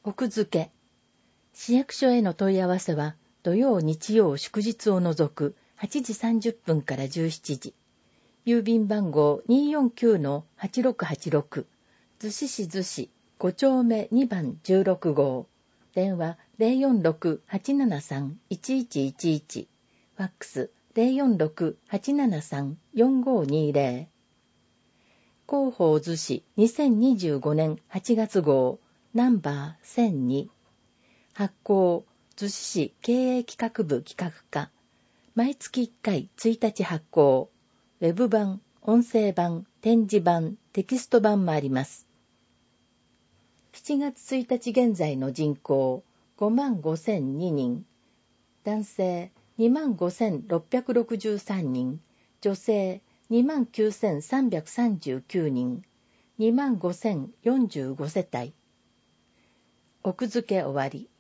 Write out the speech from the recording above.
北付。市役所への問い合わせは土曜日曜祝日を除く8時30分から17時。郵便番号 249-8686 逗子市逗子5丁目2番16号。電話 046-873-1111。ファックス 046-873-4520。広報逗子2025年8月号ナンバー1002。発行逗子市経営企画部企画課。毎月1回1日発行。ウェブ版、音声版、展示版、テキスト版もあります。7月1日現在の人口55,002人。男性25,663人。女性29,339人。25,045世帯。奥付け終わり。